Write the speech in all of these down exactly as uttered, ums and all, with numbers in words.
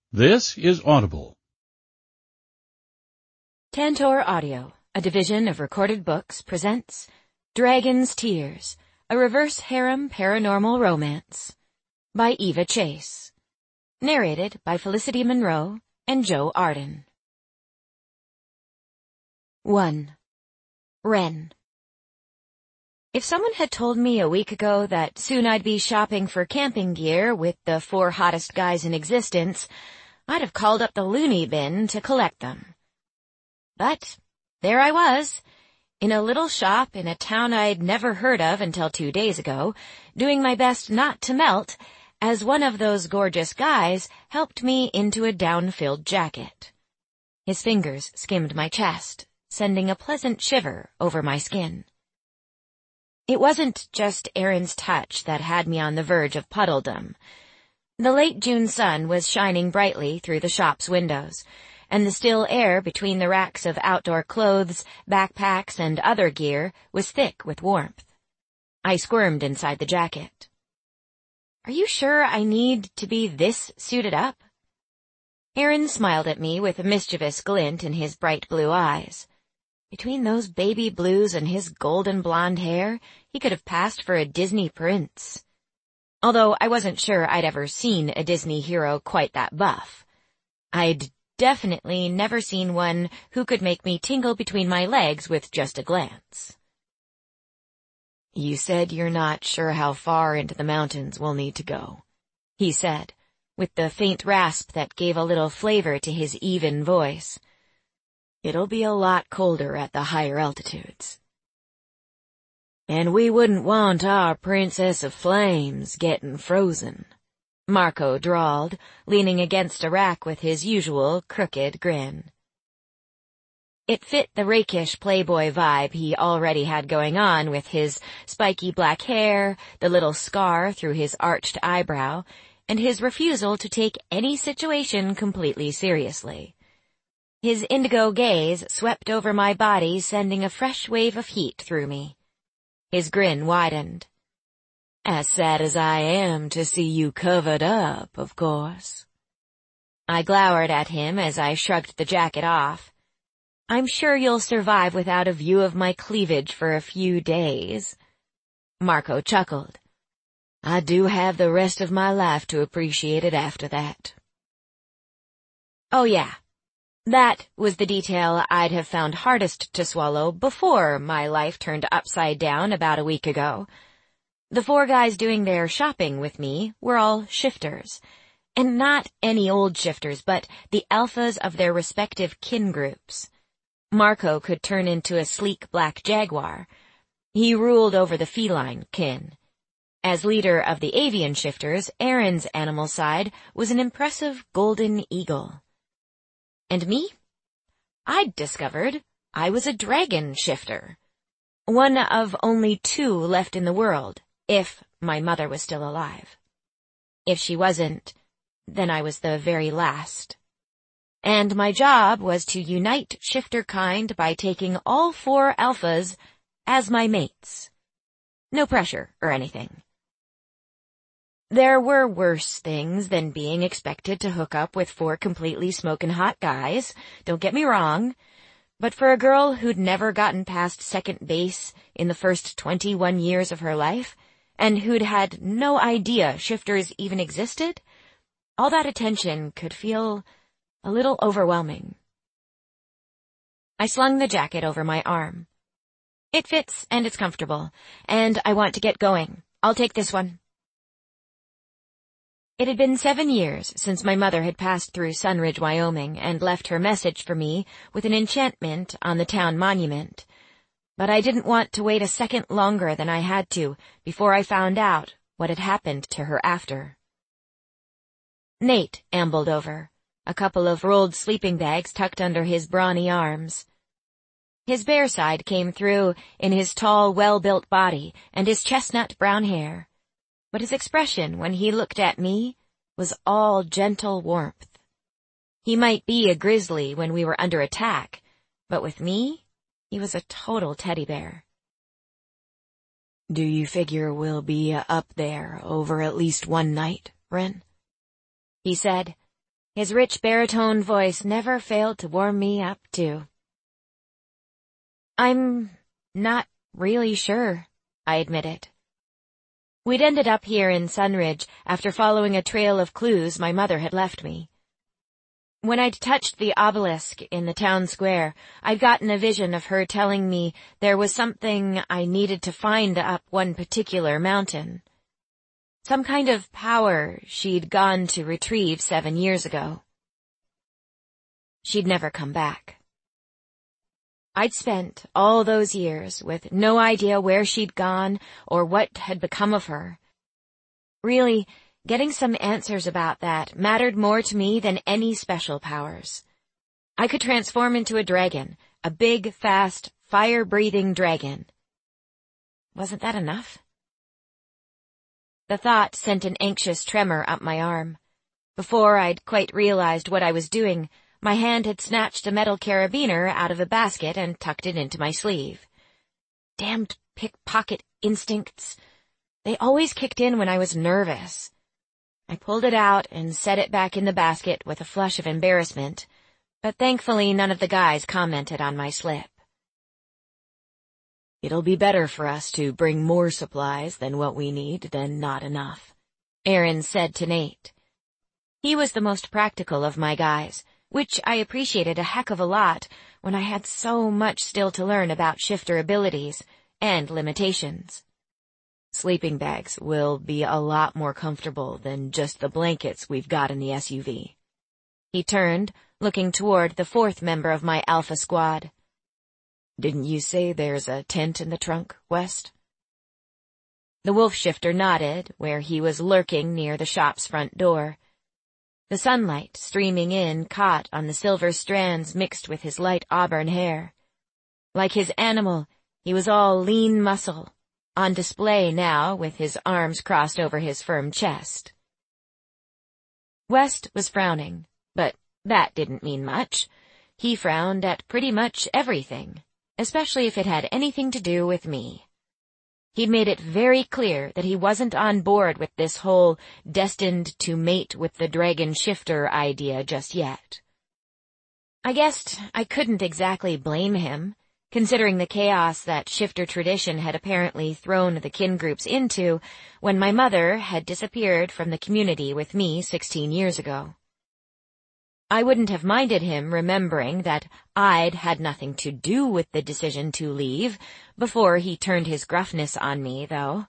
This is Audible. Tantor Audio, a division of Recorded Books, presents Dragon's Tears, a reverse harem paranormal romance by Eva Chase. Narrated by Felicity Monroe and Joe Arden. one. Wren. If someone had told me a week ago that soon I'd be shopping for camping gear with the four hottest guys in existence, I'd have called up the loony bin to collect them. But there I was, in a little shop in a town I'd never heard of until two days ago, doing my best not to melt, as one of those gorgeous guys helped me into a down-filled jacket. His fingers skimmed my chest, sending a pleasant shiver over my skin. It wasn't just Aaron's touch that had me on the verge of puddledom. The late June sun was shining brightly through the shop's windows, and the still air between the racks of outdoor clothes, backpacks, and other gear was thick with warmth. I squirmed inside the jacket. "Are you sure I need to be this suited up?" Aaron smiled at me with a mischievous glint in his bright blue eyes. Between those baby blues and his golden blonde hair, he could have passed for a Disney prince. Although I wasn't sure I'd ever seen a Disney hero quite that buff. I'd definitely never seen one who could make me tingle between my legs with just a glance. "You said you're not sure how far into the mountains we'll need to go," he said, with the faint rasp that gave a little flavor to his even voice. "It'll be a lot colder at the higher altitudes. And we wouldn't want our Princess of Flames getting frozen," Marco drawled, leaning against a rack with his usual crooked grin. It fit the rakish playboy vibe he already had going on with his spiky black hair, the little scar through his arched eyebrow, and his refusal to take any situation completely seriously. His indigo gaze swept over my body, sending a fresh wave of heat through me. His grin widened. "As sad as I am to see you covered up, of course." I glowered at him as I shrugged the jacket off. "I'm sure you'll survive without a view of my cleavage for a few days." Marco chuckled. "I do have the rest of my life to appreciate it after that." Oh yeah. That was the detail I'd have found hardest to swallow before my life turned upside down about a week ago. The four guys doing their shopping with me were all shifters. And not any old shifters, but the alphas of their respective kin groups. Marco could turn into a sleek black jaguar. He ruled over the feline kin. As leader of the avian shifters, Aaron's animal side was an impressive golden eagle. And me? I'd discovered I was a dragon shifter. One of only two left in the world, if my mother was still alive. If she wasn't, then I was the very last. And my job was to unite shifter kind by taking all four alphas as my mates. No pressure or anything. There were worse things than being expected to hook up with four completely smoking hot guys, don't get me wrong, but for a girl who'd never gotten past second base in the first twenty-one years of her life, and who'd had no idea shifters even existed, all that attention could feel a little overwhelming. I slung the jacket over my arm. "It fits and it's comfortable, and I want to get going. I'll take this one." It had been seven years since my mother had passed through Sunridge, Wyoming, and left her message for me with an enchantment on the town monument. But I didn't want to wait a second longer than I had to before I found out what had happened to her after. Nate ambled over, a couple of rolled sleeping bags tucked under his brawny arms. His bare side came through in his tall, well-built body and his chestnut brown hair. But his expression when he looked at me was all gentle warmth. He might be a grizzly when we were under attack, but with me, he was a total teddy bear. "Do you figure we'll be up there over at least one night, Wren?" he said, His rich baritone voice never failed to warm me up, too. I'm not really sure, I admitted. We'd ended up here in Sunridge after following a trail of clues my mother had left me. When I'd touched the obelisk in the town square, I'd gotten a vision of her telling me there was something I needed to find up one particular mountain. Some kind of power she'd gone to retrieve seven years ago. She'd never come back. I'd spent all those years with no idea where she'd gone or what had become of her. Really, getting some answers about that mattered more to me than any special powers. I could transform into a dragon, a big, fast, fire-breathing dragon. Wasn't that enough? The thought sent an anxious tremor up my arm. Before I'd quite realized what I was doing, my hand had snatched a metal carabiner out of a basket and tucked it into my sleeve. Damned pickpocket instincts. They always kicked in when I was nervous. I pulled it out and set it back in the basket with a flush of embarrassment, but thankfully none of the guys commented on my slip. It'll be better for us to bring more supplies than what we need than not enough, Aaron said to Nate. He was the most practical of my guys, which I appreciated a heck of a lot when I had so much still to learn about shifter abilities and limitations. Sleeping bags will be a lot more comfortable than just the blankets we've got in the S U V. He turned, looking toward the fourth member of my Alpha squad. Didn't you say there's a tent in the trunk, West? The wolf shifter nodded, where he was lurking near the shop's front door. The sunlight streaming in caught on the silver strands mixed with his light auburn hair. Like his animal, he was all lean muscle, on display now with his arms crossed over his firm chest. West was frowning, but that didn't mean much. He frowned at pretty much everything, especially if it had anything to do with me. He'd made it very clear that he wasn't on board with this whole destined to mate with the dragon shifter idea just yet. I guessed I couldn't exactly blame him, considering the chaos that shifter tradition had apparently thrown the kin groups into when my mother had disappeared from the community with me sixteen years ago. I wouldn't have minded him remembering that I'd had nothing to do with the decision to leave before he turned his gruffness on me, though.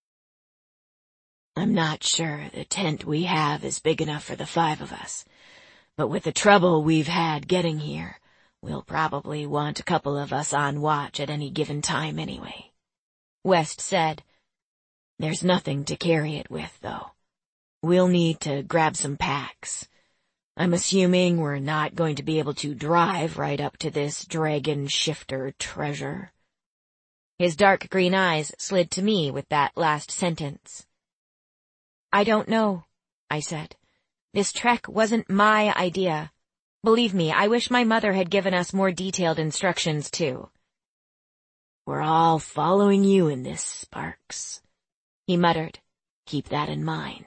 I'm not sure the tent we have is big enough for the five of us, but with the trouble we've had getting here, we'll probably want a couple of us on watch at any given time anyway, West said. There's nothing to carry it with, though. We'll need to grab some packs. I'm assuming we're not going to be able to drive right up to this dragon shifter treasure. His dark green eyes slid to me with that last sentence. I don't know, I said. This trek wasn't my idea. Believe me, I wish my mother had given us more detailed instructions, too. We're all following you in this, Sparks, he muttered. Keep that in mind.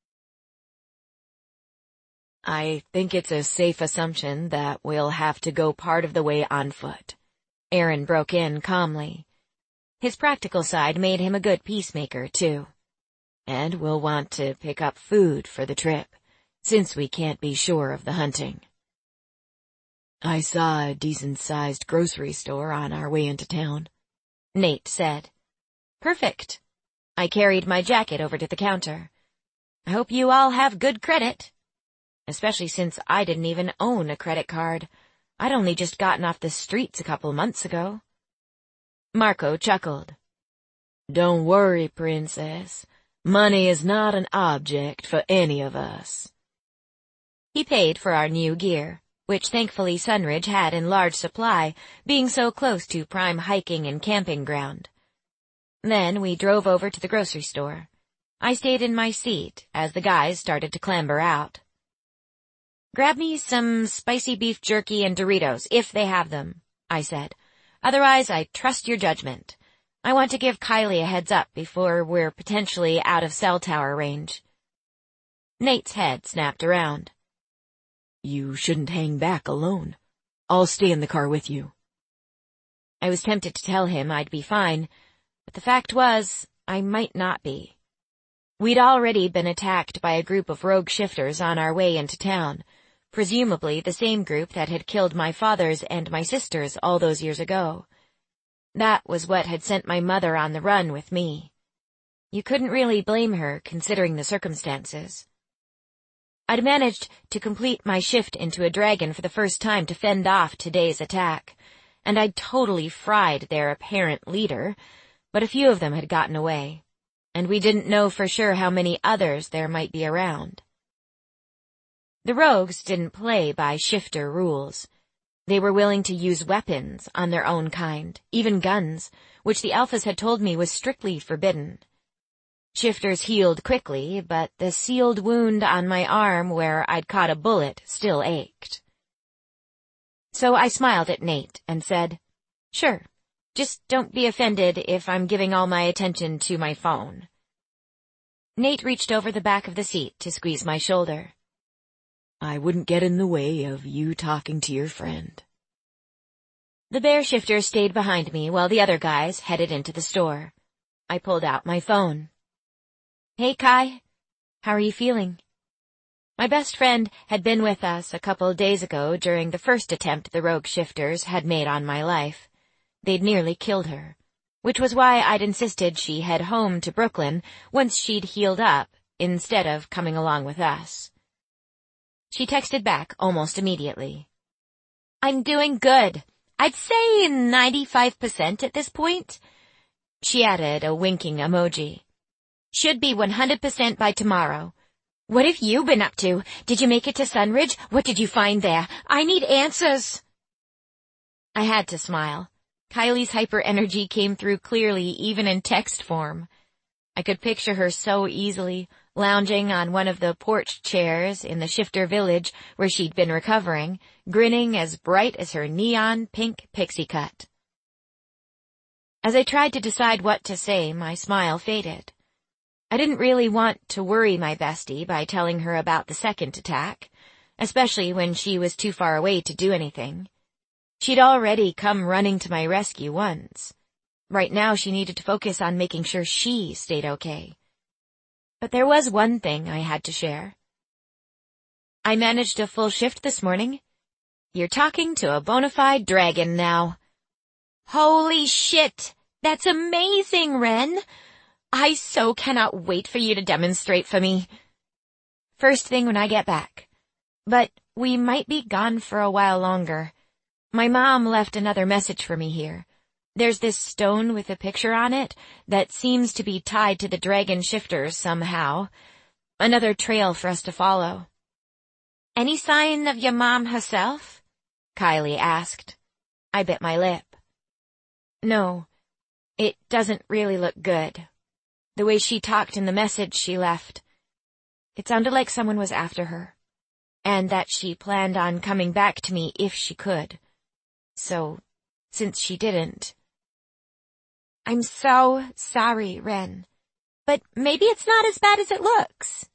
I think it's a safe assumption that we'll have to go part of the way on foot, Aaron broke in calmly. His practical side made him a good peacemaker, too. And we'll want to pick up food for the trip, since we can't be sure of the hunting. I saw a decent-sized grocery store on our way into town, Nate said. Perfect. I carried my jacket over to the counter. I hope you all have good credit. Especially since I didn't even own a credit card. I'd only just gotten off the streets a couple months ago. Marco chuckled. Don't worry, Princess. Money is not an object for any of us. He paid for our new gear, which thankfully Sunridge had in large supply, being so close to prime hiking and camping ground. Then we drove over to the grocery store. I stayed in my seat as the guys started to clamber out. Grab me some spicy beef jerky and Doritos, if they have them, I said. Otherwise, I trust your judgment. I want to give Kylie a heads up before we're potentially out of cell tower range. Nate's head snapped around. You shouldn't hang back alone. I'll stay in the car with you. I was tempted to tell him I'd be fine, but the fact was, I might not be. We'd already been attacked by a group of rogue shifters on our way into town, presumably the same group that had killed my father's and my sister's all those years ago. That was what had sent my mother on the run with me. You couldn't really blame her, considering the circumstances. I'd managed to complete my shift into a dragon for the first time to fend off today's attack, and I'd totally fried their apparent leader, but a few of them had gotten away, and we didn't know for sure how many others there might be around. The rogues didn't play by shifter rules. They were willing to use weapons on their own kind, even guns, which the Alphas had told me was strictly forbidden. Shifters healed quickly, but the sealed wound on my arm where I'd caught a bullet still ached. So I smiled at Nate and said, "Sure, just don't be offended if I'm giving all my attention to my phone." Nate reached over the back of the seat to squeeze my shoulder. I wouldn't get in the way of you talking to your friend. The bear shifter stayed behind me while the other guys headed into the store. I pulled out my phone. "Hey, Kai. How are you feeling?" My best friend had been with us a couple days ago during the first attempt the rogue shifters had made on my life. They'd nearly killed her, which was why I'd insisted she head home to Brooklyn once she'd healed up, instead of coming along with us. She texted back almost immediately. "I'm doing good. I'd say ninety-five percent at this point." She added a winking emoji. "Should be one hundred percent by tomorrow. What have you been up to? Did you make it to Sunridge? What did you find there? I need answers." I had to smile. Kylie's hyper energy came through clearly even in text form. I could picture her so easily, lounging on one of the porch chairs in the shifter village where she'd been recovering, grinning as bright as her neon pink pixie cut. As I tried to decide what to say, my smile faded. I didn't really want to worry my bestie by telling her about the second attack, especially when she was too far away to do anything. She'd already come running to my rescue once. Right now she needed to focus on making sure she stayed okay. But there was one thing I had to share. "I managed a full shift this morning. You're talking to a bona fide dragon now." "Holy shit! That's amazing, Ren! I so cannot wait for you to demonstrate for me." "First thing when I get back. But we might be gone for a while longer. My mom left another message for me here. There's this stone with a picture on it that seems to be tied to the dragon shifters somehow. Another trail for us to follow." "Any sign of your mom herself?" Kylie asked. I bit my lip. "No, it doesn't really look good. The way she talked in the message she left. It sounded like someone was after her, and that she planned on coming back to me if she could. So, since she didn't..." "I'm so sorry, Ren. But maybe it's not as bad as it looks."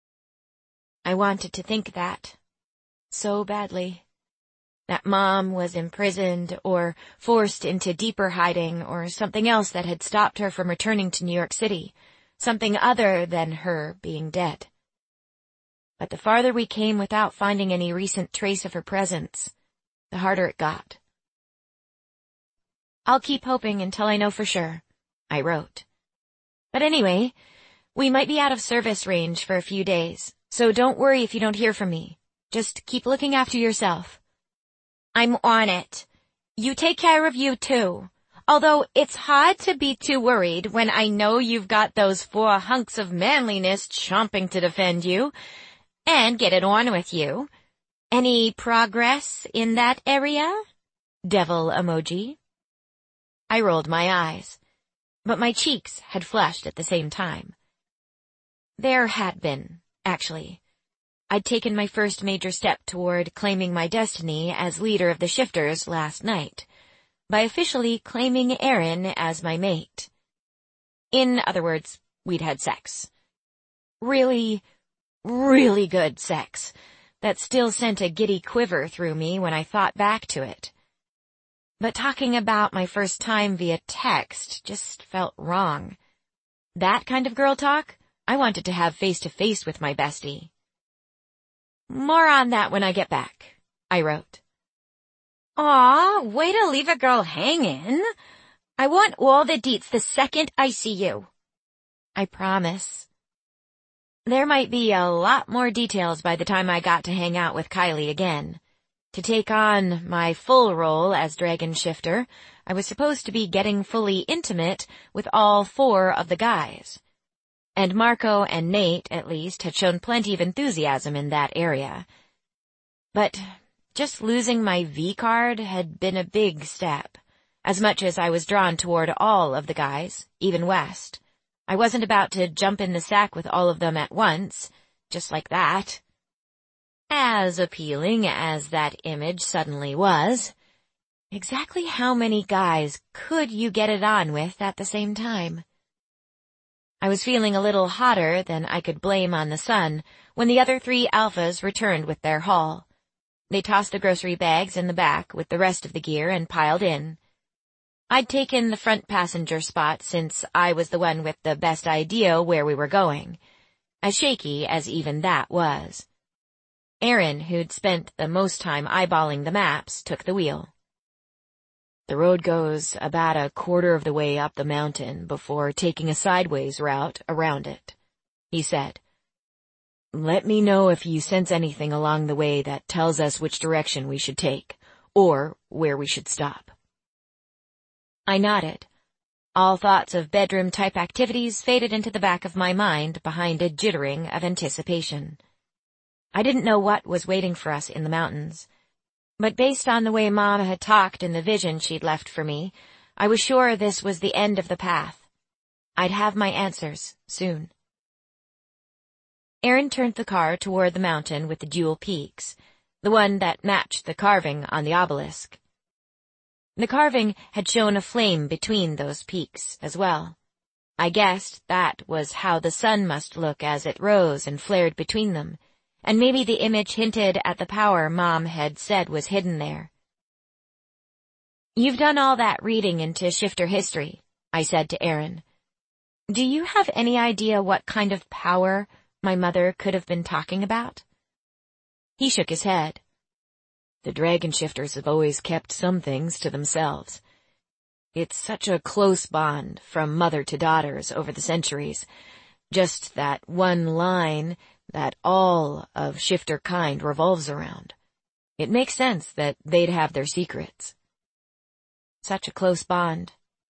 I wanted to think that. So badly. That Mom was imprisoned or forced into deeper hiding or something else that had stopped her from returning to New York City, something other than her being dead. But the farther we came without finding any recent trace of her presence, the harder it got. "I'll keep hoping until I know for sure," I wrote. "But anyway, we might be out of service range for a few days, so don't worry if you don't hear from me. Just keep looking after yourself." "I'm on it. You take care of you too. Although it's hard to be too worried when I know you've got those four hunks of manliness chomping to defend you and get it on with you. Any progress in that area?" Devil emoji. I rolled my eyes, but my cheeks had flushed at the same time. There had been, actually. I'd taken my first major step toward claiming my destiny as leader of the shifters last night, by officially claiming Aaron as my mate. In other words, we'd had sex. Really, really good sex. that still sent a giddy quiver through me when I thought back to it. But talking about my first time via text just felt wrong. That kind of girl talk, I wanted to have face-to-face with my bestie. "More on that when I get back," I wrote. "Aw, way to leave a girl hanging. I want all the deets the second I see you." "I promise." There might be a lot more details by the time I got to hang out with Kylie again. To take on my full role as Dragon Shifter, I was supposed to be getting fully intimate with all four of the guys. And Marco and Nate, at least, had shown plenty of enthusiasm in that area. But just losing my V-card had been a big step. As much as I was drawn toward all of the guys, even West, I wasn't about to jump in the sack with all of them at once, just like that. As appealing as that image suddenly was, exactly how many guys could you get it on with at the same time? I was feeling a little hotter than I could blame on the sun when the other three alphas returned with their haul. They tossed the grocery bags in the back with the rest of the gear and piled in. I'd taken the front passenger spot since I was the one with the best idea where we were going, as shaky as even that was. Aaron, who'd spent the most time eyeballing the maps, took the wheel. "The road goes about a quarter of the way up the mountain before taking a sideways route around it," he said. "Let me know if you sense anything along the way that tells us which direction we should take, or where we should stop." I nodded. All thoughts of bedroom-type activities faded into the back of my mind behind a jittering of anticipation. I didn't know what was waiting for us in the mountains, but based on the way Mom had talked in the vision she'd left for me, I was sure this was the end of the path. I'd have my answers soon. Aaron turned the car toward the mountain with the dual peaks, the one that matched the carving on the obelisk. The carving had shown a flame between those peaks as well. I guessed that was how the sun must look as it rose and flared between them, and maybe the image hinted at the power Mom had said was hidden there. "You've done all that reading into shifter history," I said to Aaron. "Do you have any idea what kind of power my mother could have been talking about?" He shook his head. "The Dragon Shifters have always kept some things to themselves. It's such a close bond from mother to daughters over the centuries. Just that one line that all of shifter kind revolves around. It makes sense that they'd have their secrets." Such a close bond.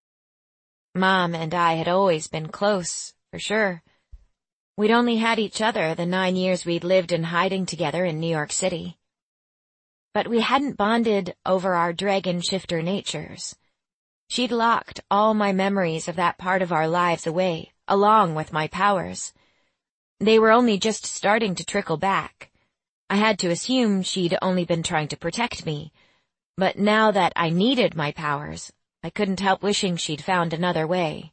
Mom and I had always been close, for sure. We'd only had each other the nine years we'd lived in hiding together in New York City. But we hadn't bonded over our dragon shifter natures. She'd locked all my memories of that part of our lives away, along with my powers. They were only just starting to trickle back. I had to assume she'd only been trying to protect me, but now that I needed my powers, I couldn't help wishing she'd found another way.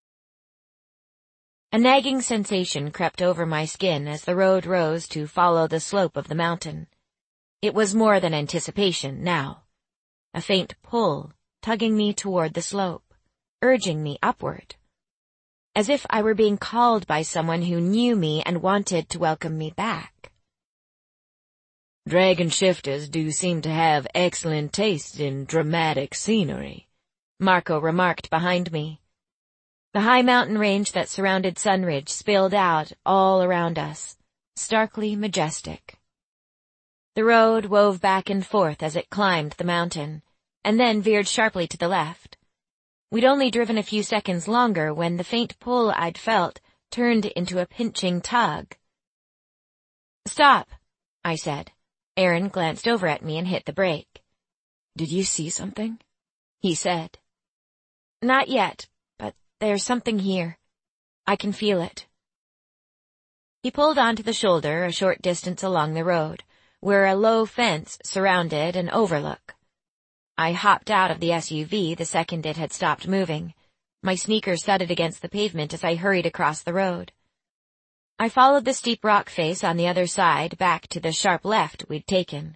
A nagging sensation crept over my skin as the road rose to follow the slope of the mountain. It was more than anticipation now. A faint pull, tugging me toward the slope, urging me upward. As if I were being called by someone who knew me and wanted to welcome me back. "Dragon shifters do seem to have excellent taste in dramatic scenery," Marco remarked behind me. The high mountain range that surrounded Sunridge spilled out all around us, starkly majestic. The road wove back and forth as it climbed the mountain, and then veered sharply to the left. We'd only driven a few seconds longer when the faint pull I'd felt turned into a pinching tug. "Stop," I said. Aaron glanced over at me and hit the brake. "Did you see something?" he said. "Not yet, but there's something here. I can feel it." He pulled onto the shoulder a short distance along the road, where a low fence surrounded an overlook. I hopped out of the S U V the second it had stopped moving. My sneakers thudded against the pavement as I hurried across the road. I followed the steep rock face on the other side back to the sharp left we'd taken.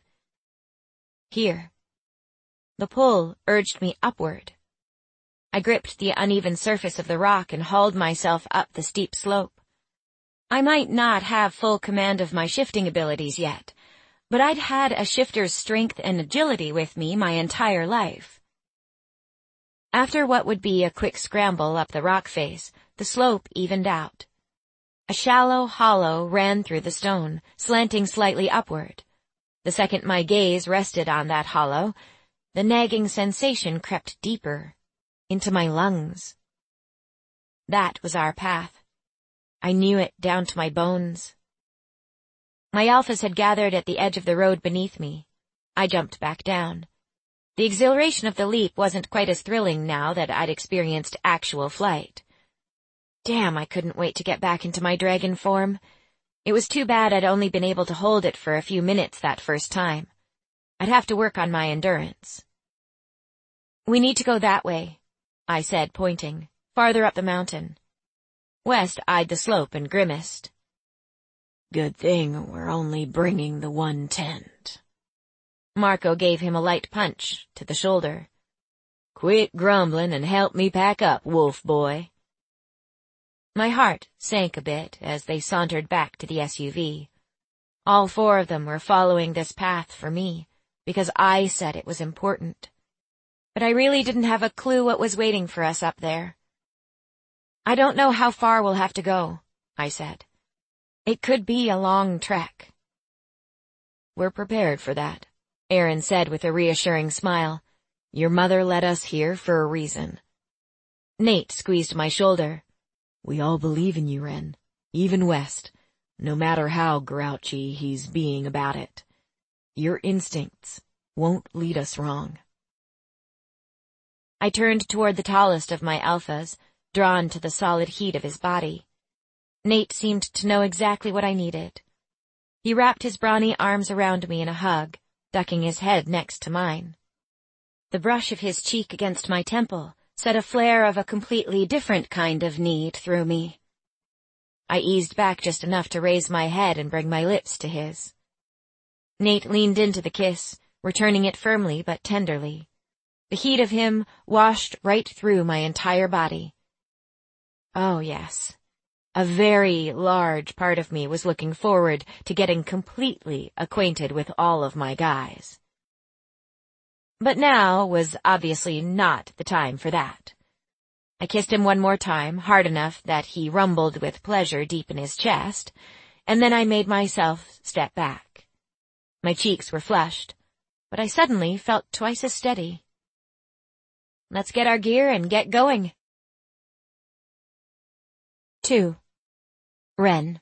Here. The pull urged me upward. I gripped the uneven surface of the rock and hauled myself up the steep slope. I might not have full command of my shifting abilities yet, but I'd had a shifter's strength and agility with me my entire life. After what would be a quick scramble up the rock face, the slope evened out. A shallow hollow ran through the stone, slanting slightly upward. The second my gaze rested on that hollow, the nagging sensation crept deeper, into my lungs. That was our path. I knew it down to my bones. My alphas had gathered at the edge of the road beneath me. I jumped back down. The exhilaration of the leap wasn't quite as thrilling now that I'd experienced actual flight. Damn, I couldn't wait to get back into my dragon form. It was too bad I'd only been able to hold it for a few minutes that first time. I'd have to work on my endurance. We need to go that way, I said, pointing, farther up the mountain. West eyed the slope and grimaced. Good thing we're only bringing the one tent. Marco gave him a light punch to the shoulder. Quit grumbling and help me pack up, wolf boy. My heart sank a bit as they sauntered back to the S U V. All four of them were following this path for me, because I said it was important. But I really didn't have a clue what was waiting for us up there. I don't know how far we'll have to go, I said. It could be a long trek. We're prepared for that, Aaron said with a reassuring smile. Your mother led us here for a reason. Nate squeezed my shoulder. We all believe in you, Ren. Even West, no matter how grouchy he's being about it. Your instincts won't lead us wrong. I turned toward the tallest of my alphas, drawn to the solid heat of his body. Nate seemed to know exactly what I needed. He wrapped his brawny arms around me in a hug, ducking his head next to mine. The brush of his cheek against my temple set a flare of a completely different kind of need through me. I eased back just enough to raise my head and bring my lips to his. Nate leaned into the kiss, returning it firmly but tenderly. The heat of him washed right through my entire body. Oh yes, a very large part of me was looking forward to getting completely acquainted with all of my guys. But now was obviously not the time for that. I kissed him one more time, hard enough that he rumbled with pleasure deep in his chest, and then I made myself step back. My cheeks were flushed, but I suddenly felt twice as steady. Let's get our gear and get going. Two. Ren.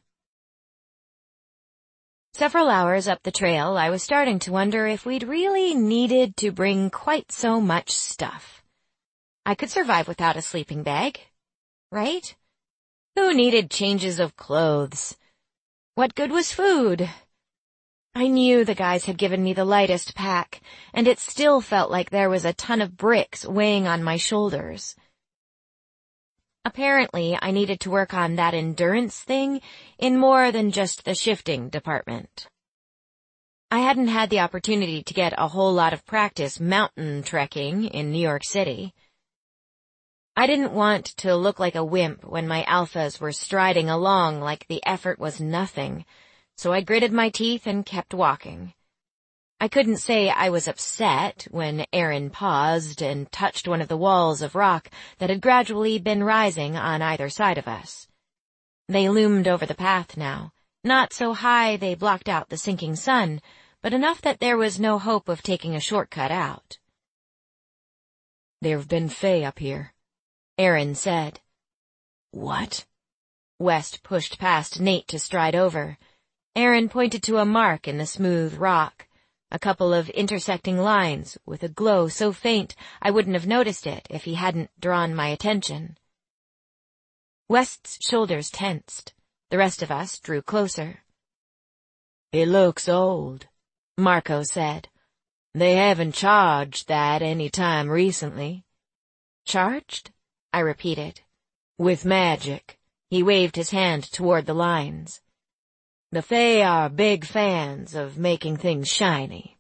Several hours up the trail, I was starting to wonder if we'd really needed to bring quite so much stuff. I could survive without a sleeping bag, right? Who needed changes of clothes? What good was food? I knew the guys had given me the lightest pack, and it still felt like there was a ton of bricks weighing on my shoulders. Apparently, I needed to work on that endurance thing in more than just the shifting department. I hadn't had the opportunity to get a whole lot of practice mountain trekking in New York City. I didn't want to look like a wimp when my alphas were striding along like the effort was nothing, so I gritted my teeth and kept walking. I couldn't say I was upset when Aaron paused and touched one of the walls of rock that had gradually been rising on either side of us. They loomed over the path now, not so high they blocked out the sinking sun, but enough that there was no hope of taking a shortcut out. There've been Fae up here, Aaron said. What? West pushed past Nate to stride over. Aaron pointed to a mark in the smooth rock. A couple of intersecting lines with a glow so faint I wouldn't have noticed it if he hadn't drawn my attention. West's shoulders tensed. The rest of us drew closer. It looks old, Marco said. They haven't charged that any time recently. Charged? I repeated. With magic, He waved his hand toward the lines. The Fae are big fans of making things shiny.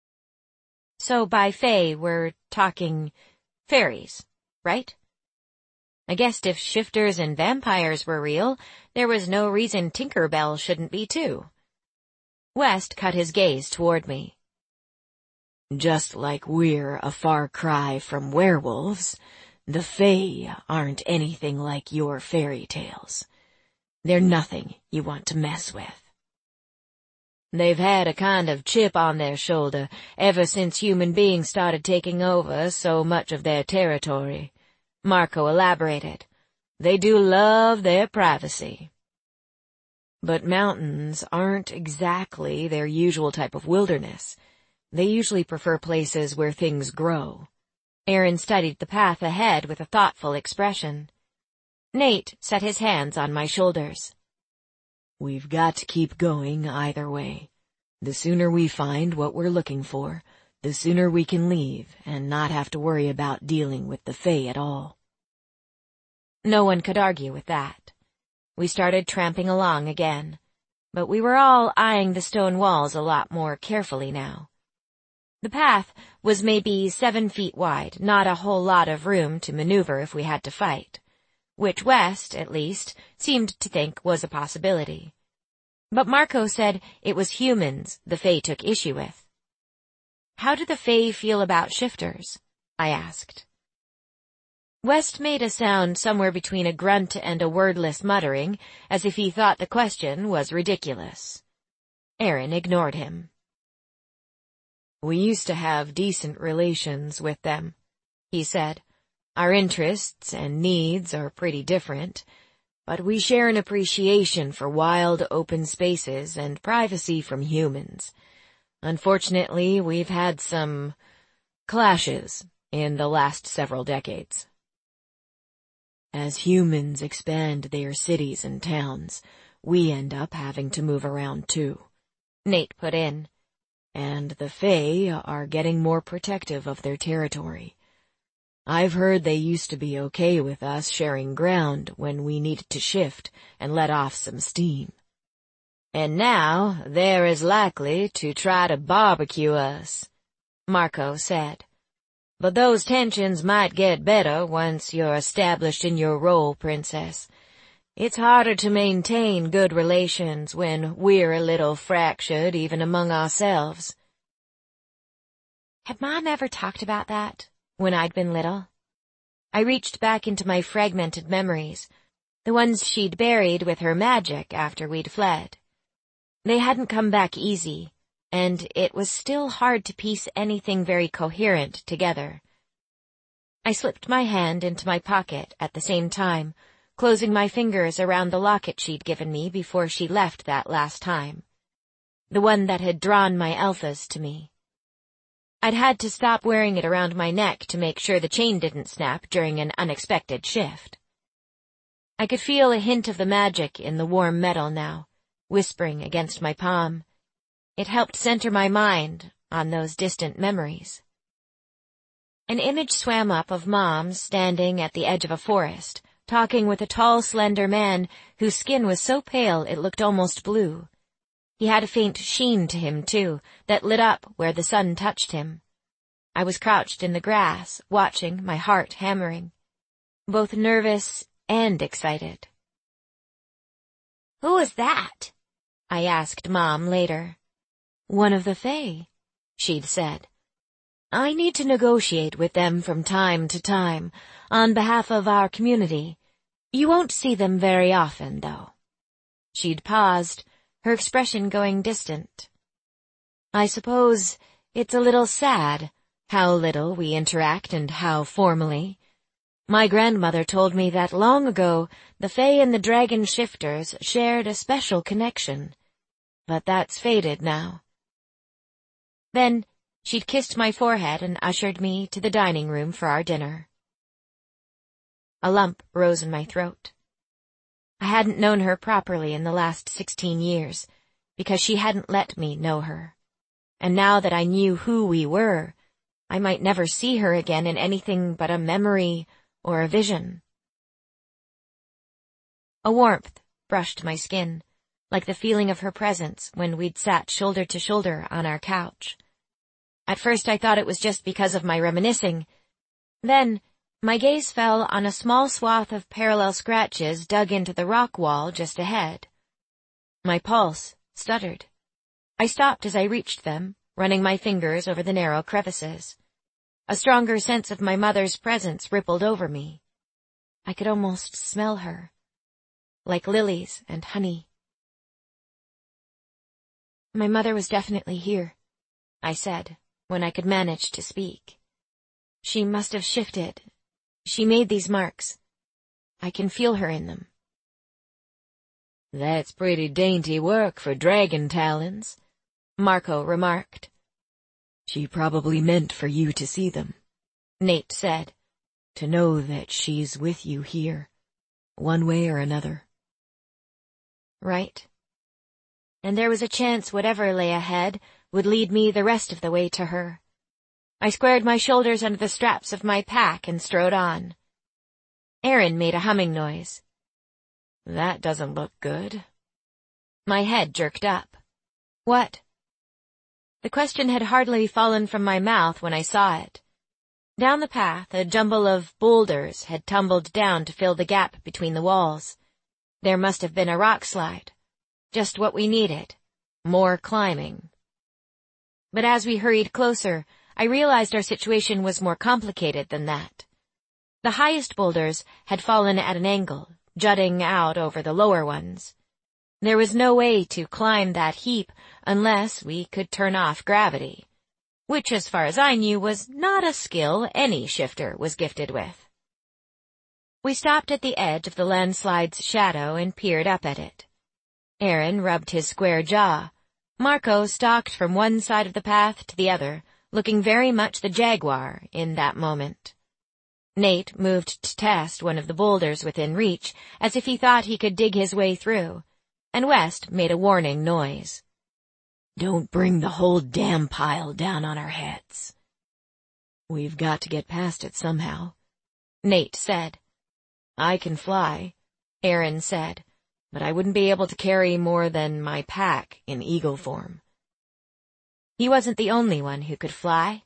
So by Fae, we're talking fairies, right? I guessed if shifters and vampires were real, there was no reason Tinker Bell shouldn't be too. West cut his gaze toward me. Just like we're a far cry from werewolves, the Fae aren't anything like your fairy tales. They're nothing you want to mess with. They've had a kind of chip on their shoulder ever since human beings started taking over so much of their territory. Marco elaborated. They do love their privacy. But mountains aren't exactly their usual type of wilderness. They usually prefer places where things grow. Aaron studied the path ahead with a thoughtful expression. Nate set his hands on my shoulders. We've got to keep going either way. The sooner we find what we're looking for, the sooner we can leave and not have to worry about dealing with the Fae at all. No one could argue with that. We started tramping along again, but we were all eyeing the stone walls a lot more carefully now. The path was maybe seven feet wide, not a whole lot of room to maneuver if we had to fight, which West, at least, seemed to think was a possibility. But Marco said it was humans the Fae took issue with. How do the Fae feel about shifters? I asked. West made a sound somewhere between a grunt and a wordless muttering, as if he thought the question was ridiculous. Aaron ignored him. We used to have decent relations with them, he said. Our interests and needs are pretty different, but we share an appreciation for wild open spaces and privacy from humans. Unfortunately, we've had some clashes in the last several decades. As humans expand their cities and towns, we end up having to move around too, Nate put in. And the Fae are getting more protective of their territory. I've heard they used to be okay with us sharing ground when we needed to shift and let off some steam. And now they're as likely to try to barbecue us, Marco said. But those tensions might get better once you're established in your role, Princess. It's harder to maintain good relations when we're a little fractured even among ourselves. Had Mom ever talked about that when I'd been little? I reached back into my fragmented memories, the ones she'd buried with her magic after we'd fled. They hadn't come back easy, and it was still hard to piece anything very coherent together. I slipped my hand into my pocket at the same time, closing my fingers around the locket she'd given me before she left that last time. The one that had drawn my alphas to me. I'd had to stop wearing it around my neck to make sure the chain didn't snap during an unexpected shift. I could feel a hint of the magic in the warm metal now, whispering against my palm. It helped center my mind on those distant memories. An image swam up of Mom standing at the edge of a forest, talking with a tall, slender man whose skin was so pale it looked almost blue. He had a faint sheen to him, too, that lit up where the sun touched him. I was crouched in the grass, watching, my heart hammering, both nervous and excited. "Who is that?" I asked Mom later. "One of the Fae," she'd said. "I need to negotiate with them from time to time, on behalf of our community. You won't see them very often, though." She'd paused, her expression going distant. "I suppose it's a little sad, how little we interact and how formally. My grandmother told me that long ago the Fae and the Dragon Shifters shared a special connection, but that's faded now." Then she'd kissed my forehead and ushered me to the dining room for our dinner. A lump rose in my throat. I hadn't known her properly in the last sixteen years, because she hadn't let me know her. And now that I knew who we were, I might never see her again in anything but a memory or a vision. A warmth brushed my skin, like the feeling of her presence when we'd sat shoulder to shoulder on our couch. At first I thought it was just because of my reminiscing. Then, my gaze fell on a small swath of parallel scratches dug into the rock wall just ahead. My pulse stuttered. I stopped as I reached them, running my fingers over the narrow crevices. A stronger sense of my mother's presence rippled over me. I could almost smell her, like lilies and honey. My mother was definitely here, I said, when I could manage to speak. She must have shifted. She made these marks. I can feel her in them. That's pretty dainty work for dragon talons, Marco remarked. She probably meant for you to see them, Nate said, to know that she's with you here, one way or another. Right. And there was a chance whatever lay ahead would lead me the rest of the way to her. I squared my shoulders under the straps of my pack and strode on. Aaron made a humming noise. That doesn't look good. My head jerked up. What? The question had hardly fallen from my mouth when I saw it. Down the path, a jumble of boulders had tumbled down to fill the gap between the walls. There must have been a rock slide. Just what we needed. More climbing. But as we hurried closer, I realized our situation was more complicated than that. The highest boulders had fallen at an angle, jutting out over the lower ones. There was no way to climb that heap unless we could turn off gravity, which as far as I knew was not a skill any shifter was gifted with. We stopped at the edge of the landslide's shadow and peered up at it. Aaron rubbed his square jaw. Marco stalked from one side of the path to the other, looking very much the jaguar in that moment. Nate moved to test one of the boulders within reach, as if he thought he could dig his way through, and West made a warning noise. Don't bring the whole damn pile down on our heads. We've got to get past it somehow, Nate said. I can fly, Aaron said, but I wouldn't be able to carry more than my pack in eagle form. He wasn't the only one who could fly.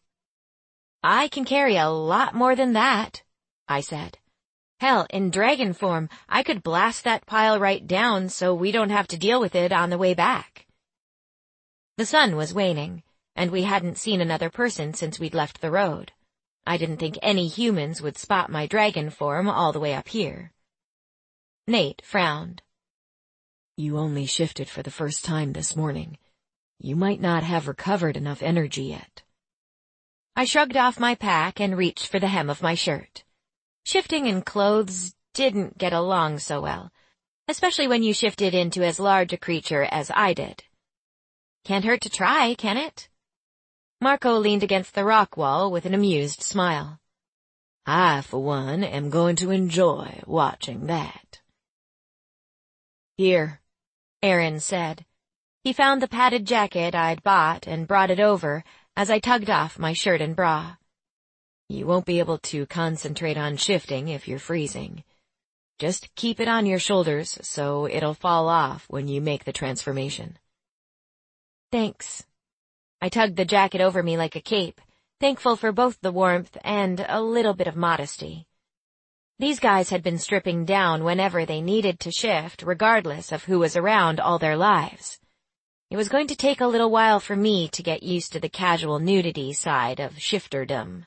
I can carry a lot more than that, I said. Hell, in dragon form, I could blast that pile right down so we don't have to deal with it on the way back. The sun was waning, and we hadn't seen another person since we'd left the road. I didn't think any humans would spot my dragon form all the way up here. Nate frowned. You only shifted for the first time this morning. You might not have recovered enough energy yet. I shrugged off my pack and reached for the hem of my shirt. Shifting in clothes didn't get along so well, especially when you shifted into as large a creature as I did. Can't hurt to try, can it? Marco leaned against the rock wall with an amused smile. I, for one, am going to enjoy watching that. Here, Aaron said. He found the padded jacket I'd bought and brought it over as I tugged off my shirt and bra. You won't be able to concentrate on shifting if you're freezing. Just keep it on your shoulders so it'll fall off when you make the transformation. Thanks. I tugged the jacket over me like a cape, thankful for both the warmth and a little bit of modesty. These guys had been stripping down whenever they needed to shift, regardless of who was around all their lives. It was going to take a little while for me to get used to the casual nudity side of shifterdom.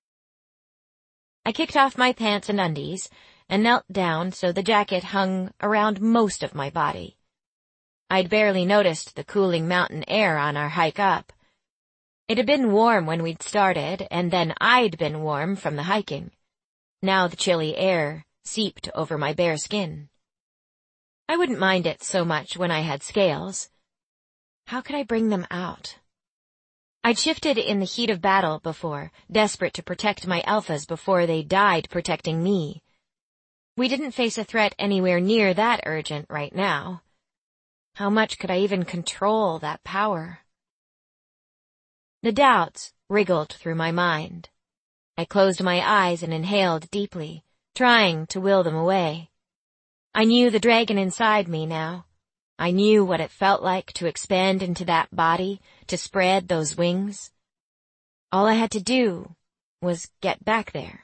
I kicked off my pants and undies and knelt down so the jacket hung around most of my body. I'd barely noticed the cooling mountain air on our hike up. It had been warm when we'd started, and then I'd been warm from the hiking. Now the chilly air seeped over my bare skin. I wouldn't mind it so much when I had scales. How could I bring them out? I'd shifted in the heat of battle before, desperate to protect my alphas before they died protecting me. We didn't face a threat anywhere near that urgent right now. How much could I even control that power? The doubts wriggled through my mind. I closed my eyes and inhaled deeply, trying to will them away. I knew the dragon inside me now. I knew what it felt like to expand into that body, to spread those wings. All I had to do was get back there.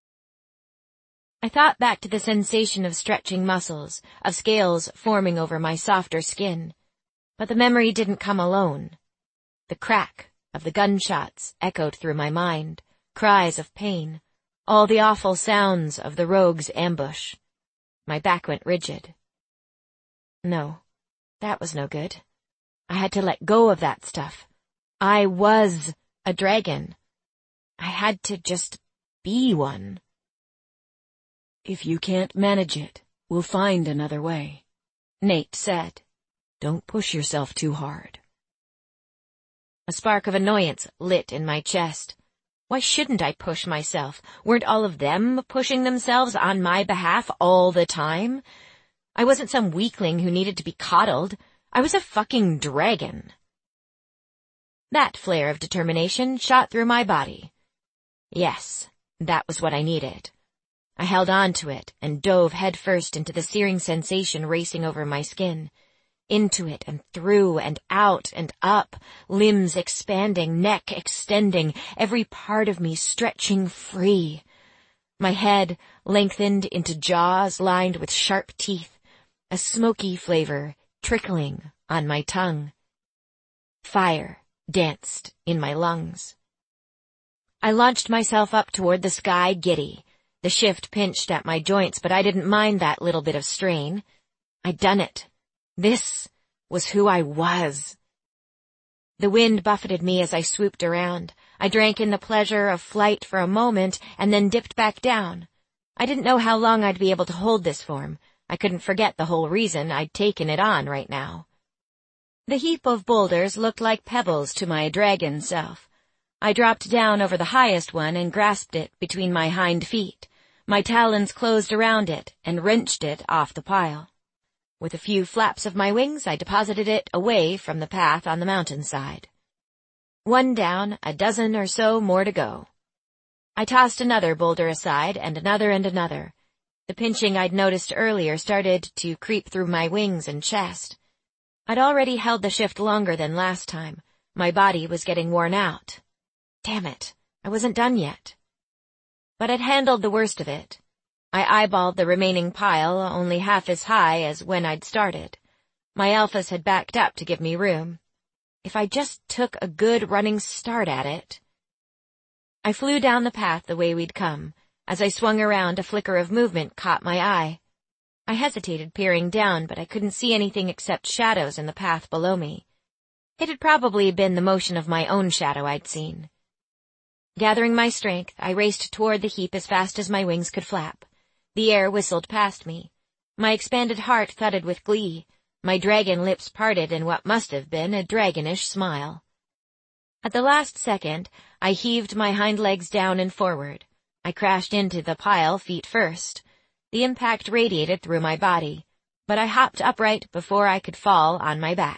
I thought back to the sensation of stretching muscles, of scales forming over my softer skin. But the memory didn't come alone. The crack of the gunshots echoed through my mind, cries of pain, all the awful sounds of the rogue's ambush. My back went rigid. No, that was no good. I had to let go of that stuff. I was a dragon. I had to just be one. If you can't manage it, we'll find another way, Nate said. Don't push yourself too hard. A spark of annoyance lit in my chest. Why shouldn't I push myself? Weren't all of them pushing themselves on my behalf all the time? I wasn't some weakling who needed to be coddled. I was a fucking dragon. That flare of determination shot through my body. Yes, that was what I needed. I held on to it and dove headfirst into the searing sensation racing over my skin. Into it and through and out and up, limbs expanding, neck extending, every part of me stretching free. My head lengthened into jaws lined with sharp teeth, a smoky flavor trickling on my tongue. Fire danced in my lungs. I launched myself up toward the sky giddy. The shift pinched at my joints, but I didn't mind that little bit of strain. I'd done it. This was who I was. The wind buffeted me as I swooped around. I drank in the pleasure of flight for a moment and then dipped back down. I didn't know how long I'd be able to hold this form. I couldn't forget the whole reason I'd taken it on right now. The heap of boulders looked like pebbles to my dragon self. I dropped down over the highest one and grasped it between my hind feet. My talons closed around it and wrenched it off the pile. With a few flaps of my wings, I deposited it away from the path on the mountainside. One down, a dozen or so more to go. I tossed another boulder aside and another and another. The pinching I'd noticed earlier started to creep through my wings and chest. I'd already held the shift longer than last time. My body was getting worn out. Damn it, I wasn't done yet. But I'd handled the worst of it. I eyeballed the remaining pile, only half as high as when I'd started. My alphas had backed up to give me room. If I just took a good running start at it. I flew down the path the way we'd come. As I swung around, a flicker of movement caught my eye. I hesitated, peering down, but I couldn't see anything except shadows in the path below me. It had probably been the motion of my own shadow I'd seen. Gathering my strength, I raced toward the heap as fast as my wings could flap. The air whistled past me. My expanded heart thudded with glee. My dragon lips parted in what must have been a dragonish smile. At the last second, I heaved my hind legs down and forward. I crashed into the pile feet first. The impact radiated through my body, but I hopped upright before I could fall on my back.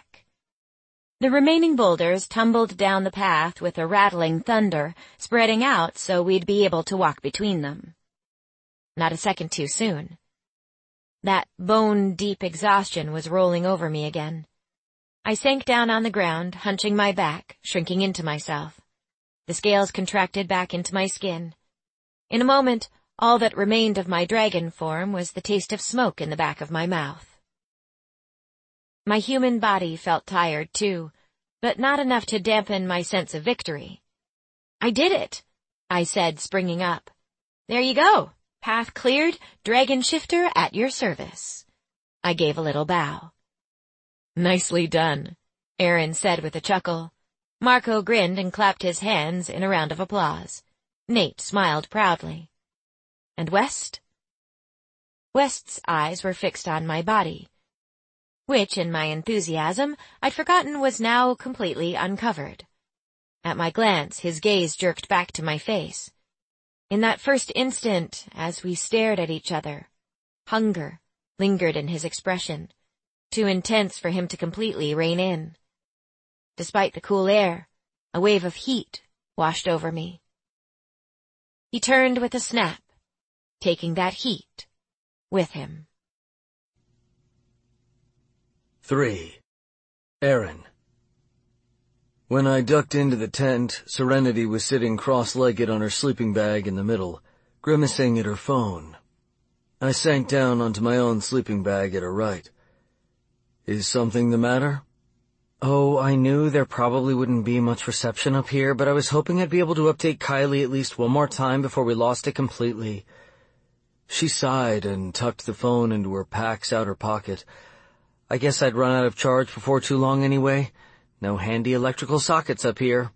The remaining boulders tumbled down the path with a rattling thunder, spreading out so we'd be able to walk between them. Not a second too soon. That bone-deep exhaustion was rolling over me again. I sank down on the ground, hunching my back, shrinking into myself. The scales contracted back into my skin. In a moment, all that remained of my dragon form was the taste of smoke in the back of my mouth. My human body felt tired, too, but not enough to dampen my sense of victory. I did it, I said, springing up. There you go. Path cleared, dragon shifter at your service. I gave a little bow. Nicely done, Aaron said with a chuckle. Marco grinned and clapped his hands in a round of applause. Nate smiled proudly. And West? West's eyes were fixed on my body, which, in my enthusiasm, I'd forgotten was now completely uncovered. At my glance, his gaze jerked back to my face. In that first instant, as we stared at each other, hunger lingered in his expression, too intense for him to completely rein in. Despite the cool air, a wave of heat washed over me. He turned with a snap, taking that heat with him. Three. Aaron. When I ducked into the tent, Serenity was sitting cross-legged on her sleeping bag in the middle, grimacing at her phone. I sank down onto my own sleeping bag at her right. Is something the matter? Oh, I knew there probably wouldn't be much reception up here, but I was hoping I'd be able to update Kylie at least one more time before we lost it completely. She sighed and tucked the phone into her pack's outer pocket. I guess I'd run out of charge before too long anyway. No handy electrical sockets up here.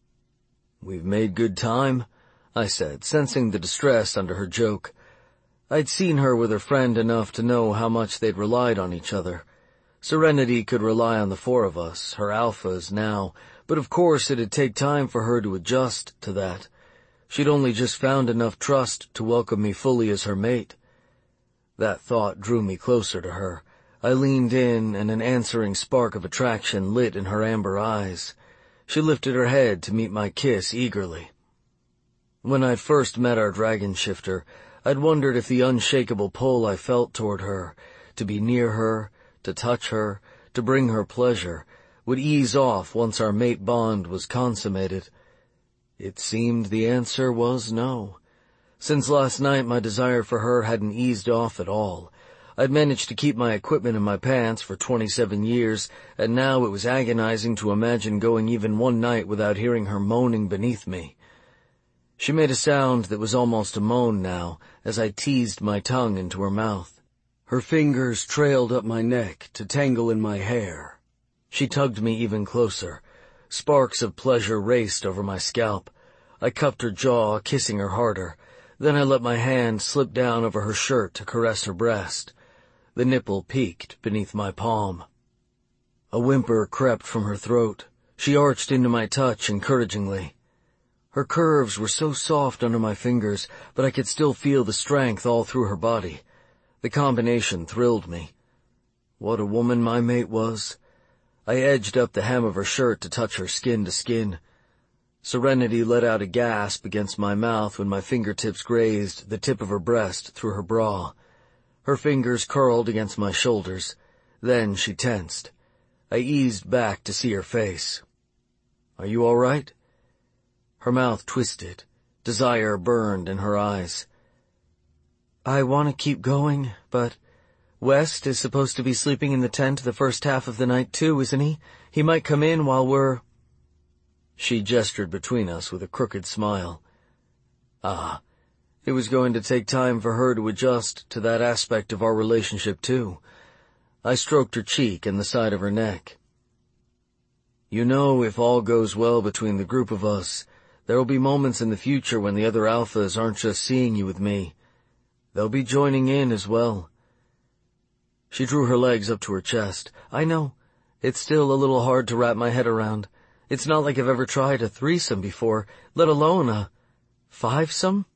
We've made good time, I said, sensing the distress under her joke. I'd seen her with her friend enough to know how much they'd relied on each other. Serenity could rely on the four of us, her alphas now, but of course it'd take time for her to adjust to that. She'd only just found enough trust to welcome me fully as her mate. That thought drew me closer to her. I leaned in, and an answering spark of attraction lit in her amber eyes. She lifted her head to meet my kiss eagerly. When I'd first met our dragon shifter, I'd wondered if the unshakable pull I felt toward her, to be near her, to touch her, to bring her pleasure, would ease off once our mate bond was consummated. It seemed the answer was no. Since last night, my desire for her hadn't eased off at all. I'd managed to keep my equipment in my pants for twenty-seven years, and now it was agonizing to imagine going even one night without hearing her moaning beneath me. She made a sound that was almost a moan now, as I teased my tongue into her mouth. Her fingers trailed up my neck to tangle in my hair. She tugged me even closer. Sparks of pleasure raced over my scalp. I cupped her jaw, kissing her harder. Then I let my hand slip down over her shirt to caress her breast. The nipple peeked beneath my palm. A whimper crept from her throat. She arched into my touch encouragingly. Her curves were so soft under my fingers, but I could still feel the strength all through her body. The combination thrilled me. What a woman my mate was. I edged up the hem of her shirt to touch her skin to skin. Serenity let out a gasp against my mouth when my fingertips grazed the tip of her breast through her bra. Her fingers curled against my shoulders. Then she tensed. I eased back to see her face. Are you all right? Her mouth twisted. Desire burned in her eyes. I want to keep going, but West is supposed to be sleeping in the tent the first half of the night too, isn't he? He might come in while we're... She gestured between us with a crooked smile. Ah, it was going to take time for her to adjust to that aspect of our relationship too. I stroked her cheek and the side of her neck. You know, if all goes well between the group of us, there will be moments in the future when the other alphas aren't just seeing you with me. They'll be joining in as well. She drew her legs up to her chest. I know. It's still a little hard to wrap my head around. It's not like I've ever tried a threesome before, let alone a fivesome.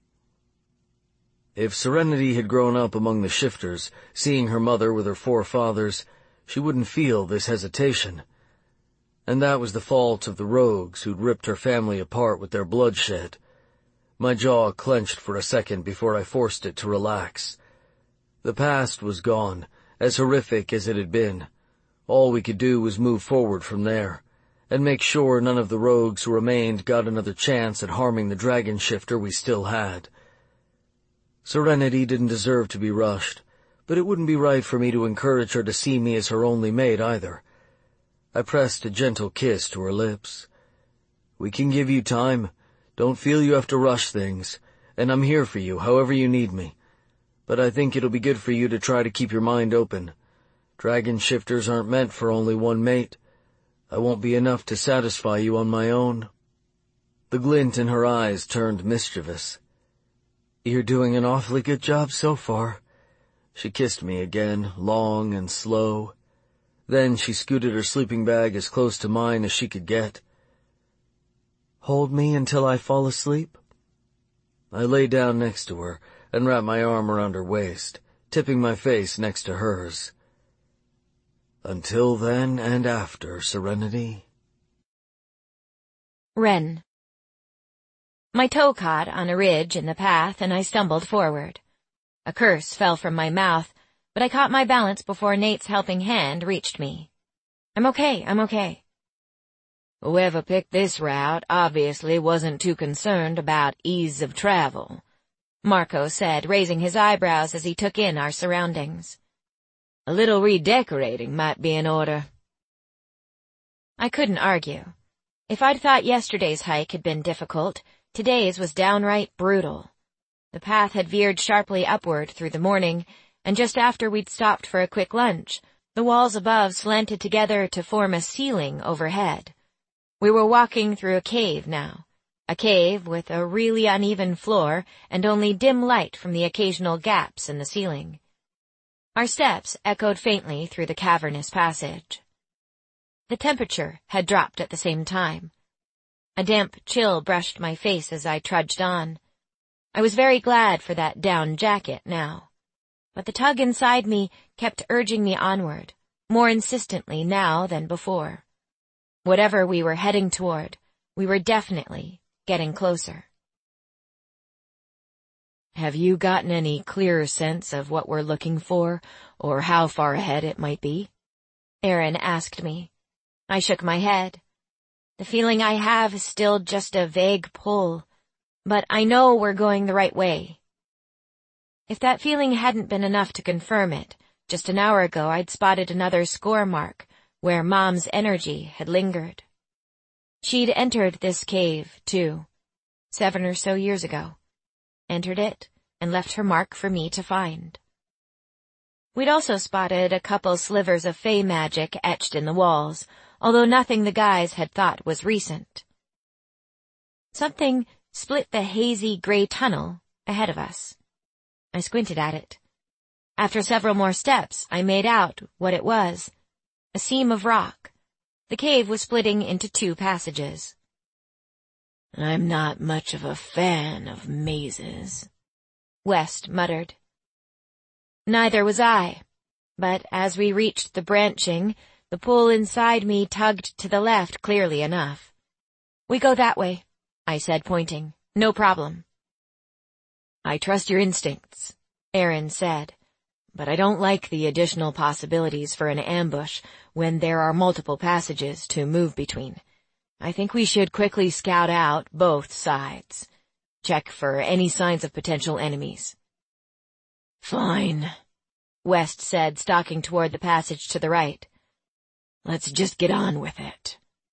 If Serenity had grown up among the shifters, seeing her mother with her four fathers, she wouldn't feel this hesitation. And that was the fault of the rogues who'd ripped her family apart with their bloodshed. My jaw clenched for a second before I forced it to relax. The past was gone, as horrific as it had been. All we could do was move forward from there, and make sure none of the rogues who remained got another chance at harming the dragon shifter we still had. Serenity didn't deserve to be rushed, but it wouldn't be right for me to encourage her to see me as her only mate either. I pressed a gentle kiss to her lips. We can give you time. Don't feel you have to rush things, and I'm here for you however you need me. But I think it'll be good for you to try to keep your mind open. Dragon shifters aren't meant for only one mate. I won't be enough to satisfy you on my own. The glint in her eyes turned mischievous. You're doing an awfully good job so far. She kissed me again, long and slow. Then she scooted her sleeping bag as close to mine as she could get. Hold me until I fall asleep? I lay down next to her and wrapped my arm around her waist, tipping my face next to hers. Until then and after, Serenity. Ren. My toe caught on a ridge in the path, and I stumbled forward. A curse fell from my mouth, but I caught my balance before Nate's helping hand reached me. I'm okay, I'm okay. Whoever picked this route obviously wasn't too concerned about ease of travel, Marco said, raising his eyebrows as he took in our surroundings. A little redecorating might be in order. I couldn't argue. If I'd thought yesterday's hike had been difficult, today's was downright brutal. The path had veered sharply upward through the morning, and just after we'd stopped for a quick lunch, the walls above slanted together to form a ceiling overhead. We were walking through a cave now, a cave with a really uneven floor and only dim light from the occasional gaps in the ceiling. Our steps echoed faintly through the cavernous passage. The temperature had dropped at the same time. A damp chill brushed my face as I trudged on. I was very glad for that down jacket now. But the tug inside me kept urging me onward, more insistently now than before. Whatever we were heading toward, we were definitely getting closer. Have you gotten any clearer sense of what we're looking for, or how far ahead it might be? Aaron asked me. I shook my head. The feeling I have is still just a vague pull, but I know we're going the right way. If that feeling hadn't been enough to confirm it, just an hour ago I'd spotted another score mark where Mom's energy had lingered. She'd entered this cave, too, seven or so years ago. Entered it and left her mark for me to find. We'd also spotted a couple slivers of fey magic etched in the walls, although nothing the guys had thought was recent. Something split the hazy gray tunnel ahead of us. I squinted at it. After several more steps, I made out what it was. A seam of rock. The cave was splitting into two passages. I'm not much of a fan of mazes, West muttered. Neither was I, but as we reached the branching, the pull inside me tugged to the left clearly enough. We go that way, I said, pointing. No problem. I trust your instincts, Aaron said, but I don't like the additional possibilities for an ambush when there are multiple passages to move between. I think we should quickly scout out both sides. Check for any signs of potential enemies. Fine, West said, stalking toward the passage to the right. Let's just get on with it.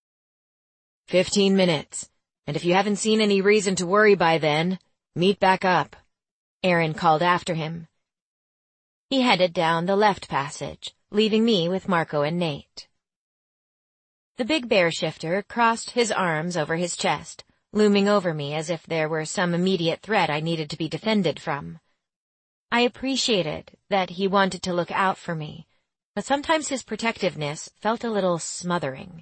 Fifteen minutes, and if you haven't seen any reason to worry by then, meet back up, Aaron called after him. He headed down the left passage, leaving me with Marco and Nate. The big bear shifter crossed his arms over his chest, looming over me as if there were some immediate threat I needed to be defended from. I appreciated that he wanted to look out for me, but sometimes his protectiveness felt a little smothering.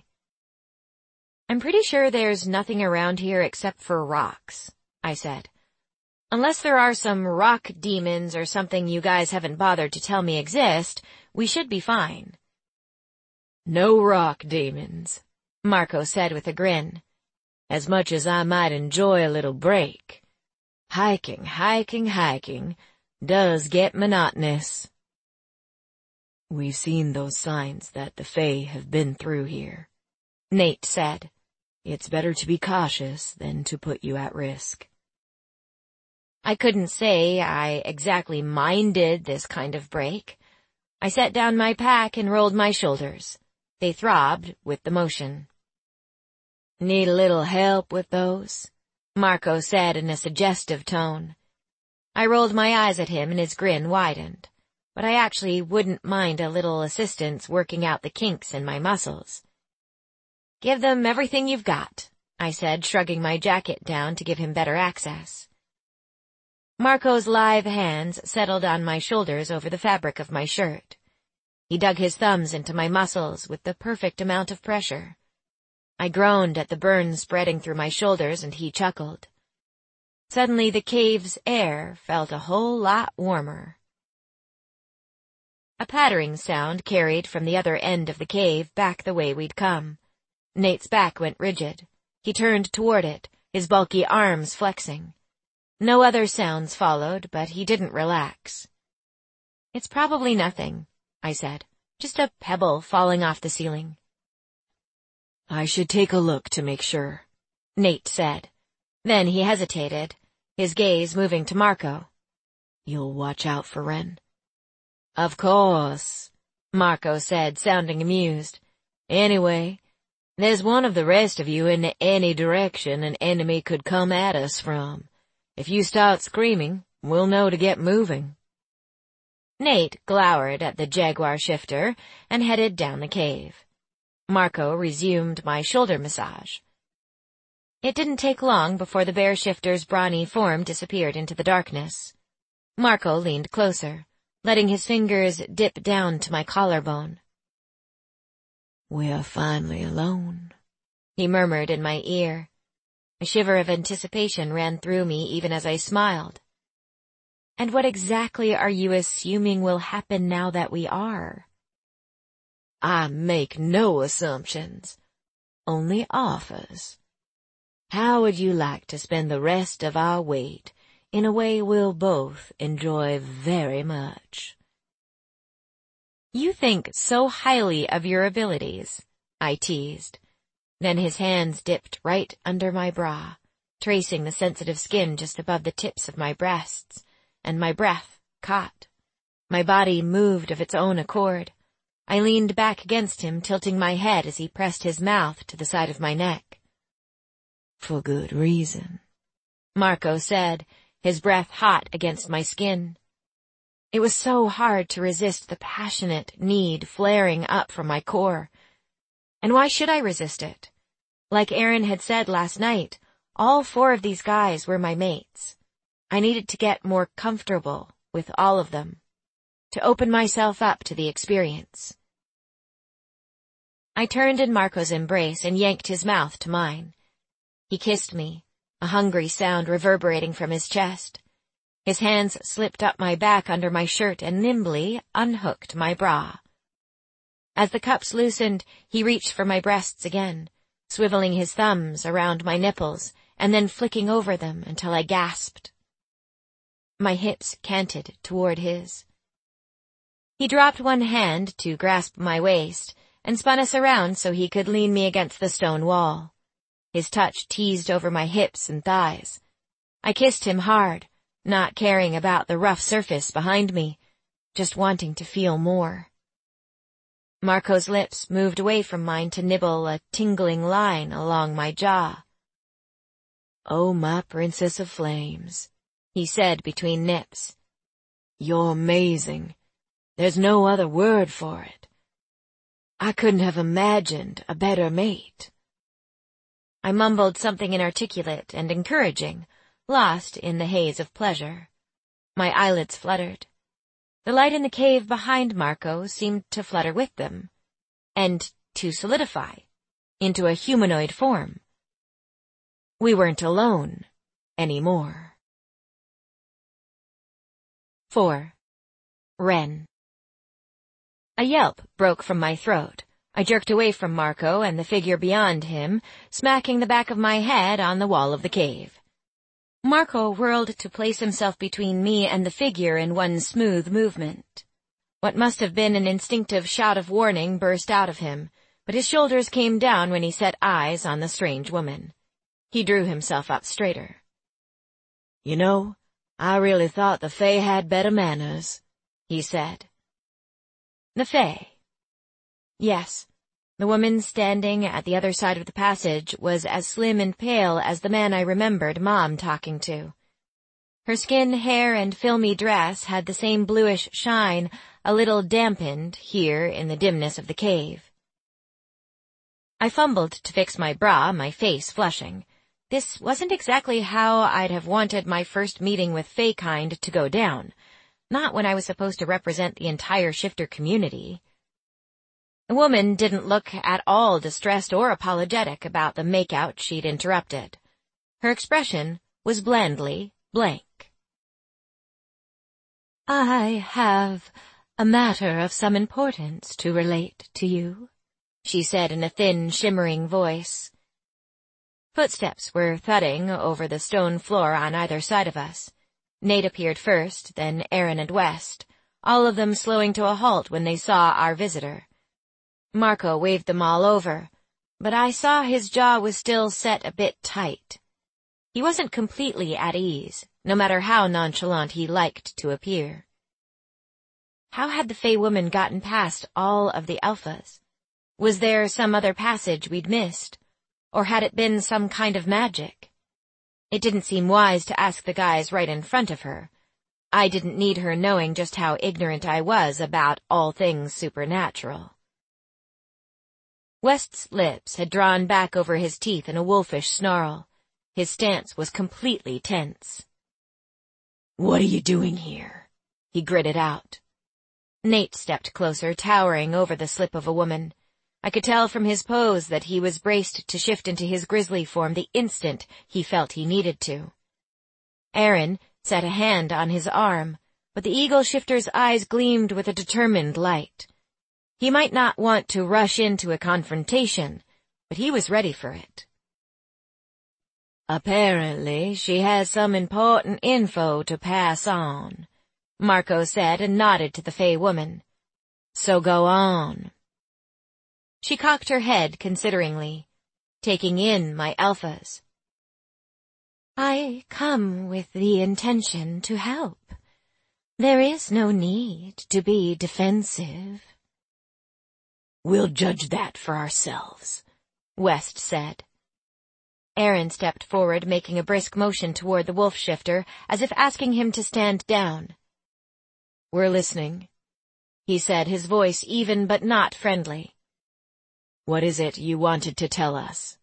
I'm pretty sure there's nothing around here except for rocks, I said. Unless there are some rock demons or something you guys haven't bothered to tell me exist, we should be fine. No rock demons, Marco said with a grin. As much as I might enjoy a little break, hiking, hiking, hiking does get monotonous. We've seen those signs that the Fae have been through here, Nate said. It's better to be cautious than to put you at risk. I couldn't say I exactly minded this kind of break. I set down my pack and rolled my shoulders. They throbbed with the motion. Need a little help with those? Marco said in a suggestive tone. I rolled my eyes at him and his grin widened, but I actually wouldn't mind a little assistance working out the kinks in my muscles. Give them everything you've got, I said, shrugging my jacket down to give him better access. Marco's lithe hands settled on my shoulders over the fabric of my shirt. He dug his thumbs into my muscles with the perfect amount of pressure. I groaned at the burn spreading through my shoulders and he chuckled. Suddenly the cave's air felt a whole lot warmer. A pattering sound carried from the other end of the cave back the way we'd come. Nate's back went rigid. He turned toward it, his bulky arms flexing. No other sounds followed, but he didn't relax. It's probably nothing, I said. Just a pebble falling off the ceiling. I should take a look to make sure, Nate said. Then he hesitated, his gaze moving to Marco. You'll watch out for Wren? Of course, Marco said, sounding amused. Anyway, there's one of the rest of you in any direction an enemy could come at us from. If you start screaming, we'll know to get moving. Nate glowered at the Jaguar shifter and headed down the cave. Marco resumed my shoulder massage. It didn't take long before the bear shifter's brawny form disappeared into the darkness. Marco leaned closer, letting his fingers dip down to my collarbone. We're finally alone, he murmured in my ear. A shiver of anticipation ran through me even as I smiled. And what exactly are you assuming will happen now that we are? I make no assumptions, only offers. How would you like to spend the rest of our wait in a way we'll both enjoy very much? You think so highly of your abilities, I teased. Then his hands dipped right under my bra, tracing the sensitive skin just above the tips of my breasts, and my breath caught. My body moved of its own accord. I leaned back against him, tilting my head as he pressed his mouth to the side of my neck. For good reason, Marco said, his breath hot against my skin. It was so hard to resist the passionate need flaring up from my core. And why should I resist it? Like Aaron had said last night, all four of these guys were my mates. I needed to get more comfortable with all of them, to open myself up to the experience. I turned in Marco's embrace and yanked his mouth to mine. He kissed me, a hungry sound reverberating from his chest. His hands slipped up my back under my shirt and nimbly unhooked my bra. As the cups loosened, he reached for my breasts again, swiveling his thumbs around my nipples and then flicking over them until I gasped. My hips canted toward his. He dropped one hand to grasp my waist and spun us around so he could lean me against the stone wall. His touch teased over my hips and thighs. I kissed him hard, not caring about the rough surface behind me, just wanting to feel more. Marco's lips moved away from mine to nibble a tingling line along my jaw. Oh, my princess of flames, he said between nips. You're amazing. There's no other word for it. I couldn't have imagined a better mate. I mumbled something inarticulate and encouraging, lost in the haze of pleasure. My eyelids fluttered. The light in the cave behind Marco seemed to flutter with them, and to solidify into a humanoid form. We weren't alone anymore. Four. Wren. A yelp broke from my throat. I jerked away from Marco and the figure beyond him, smacking the back of my head on the wall of the cave. Marco whirled to place himself between me and the figure in one smooth movement. What must have been an instinctive shout of warning burst out of him, but his shoulders came down when he set eyes on the strange woman. He drew himself up straighter. You know, I really thought the Fae had better manners, he said. The Fae? Yes. The woman standing at the other side of the passage was as slim and pale as the man I remembered Mom talking to. Her skin, hair, and filmy dress had the same bluish shine, a little dampened here in the dimness of the cave. I fumbled to fix my bra, my face flushing. This wasn't exactly how I'd have wanted my first meeting with Fae-kind to go down, not when I was supposed to represent the entire shifter community. The woman didn't look at all distressed or apologetic about the makeout she'd interrupted. Her expression was blandly blank. I have a matter of some importance to relate to you, she said in a thin, shimmering voice. Footsteps were thudding over the stone floor on either side of us. Nate appeared first, then Aaron and West, all of them slowing to a halt when they saw our visitor. Marco waved them all over, but I saw his jaw was still set a bit tight. He wasn't completely at ease, no matter how nonchalant he liked to appear. How had the Fey woman gotten past all of the alphas? Was there some other passage we'd missed? Or had it been some kind of magic? It didn't seem wise to ask the guys right in front of her. I didn't need her knowing just how ignorant I was about all things supernatural. West's lips had drawn back over his teeth in a wolfish snarl. His stance was completely tense. "What are you doing here?" he gritted out. Nate stepped closer, towering over the slip of a woman. I could tell from his pose that he was braced to shift into his grizzly form the instant he felt he needed to. Aaron set a hand on his arm, but the eagle shifter's eyes gleamed with a determined light. He might not want to rush into a confrontation, but he was ready for it. "Apparently, she has some important info to pass on," Marco said and nodded to the Fey woman. "So go on." She cocked her head consideringly, taking in my alphas. "I come with the intention to help. There is no need to be defensive." "We'll judge that for ourselves," West said. Aaron stepped forward, making a brisk motion toward the wolf shifter, as if asking him to stand down. "We're listening," he said, his voice even but not friendly. "What is it you wanted to tell us?"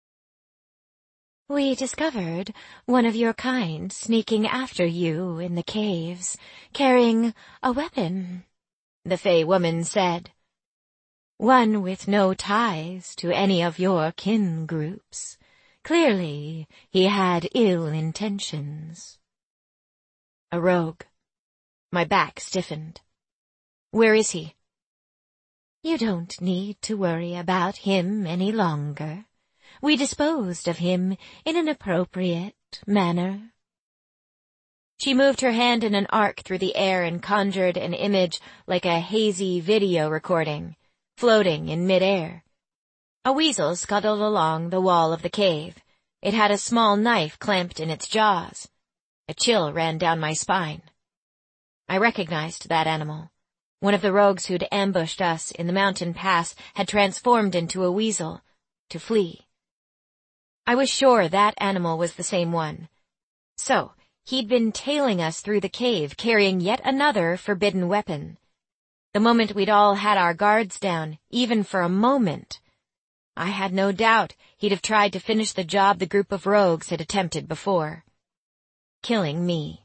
"We discovered one of your kind sneaking after you in the caves, carrying a weapon," the Fey woman said. "One with no ties to any of your kin groups. Clearly, he had ill intentions." "A rogue." My back stiffened. "Where is he?" "You don't need to worry about him any longer. We disposed of him in an appropriate manner." She moved her hand in an arc through the air and conjured an image like a hazy video recording, floating in mid-air. A weasel scuttled along the wall of the cave. It had a small knife clamped in its jaws. A chill ran down my spine. I recognized that animal. One of the rogues who'd ambushed us in the mountain pass had transformed into a weasel, to flee. I was sure that animal was the same one. So, he'd been tailing us through the cave, carrying yet another forbidden weapon. The moment we'd all had our guards down, even for a moment, I had no doubt he'd have tried to finish the job the group of rogues had attempted before. Killing me.